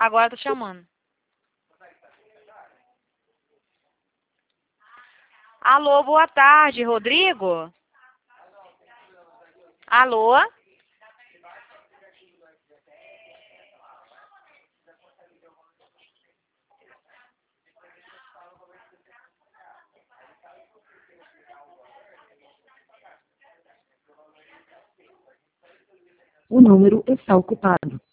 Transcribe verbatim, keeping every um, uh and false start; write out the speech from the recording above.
Agora tô chamando. Alô, boa tarde, Rodrigo? Alô? O número está ocupado.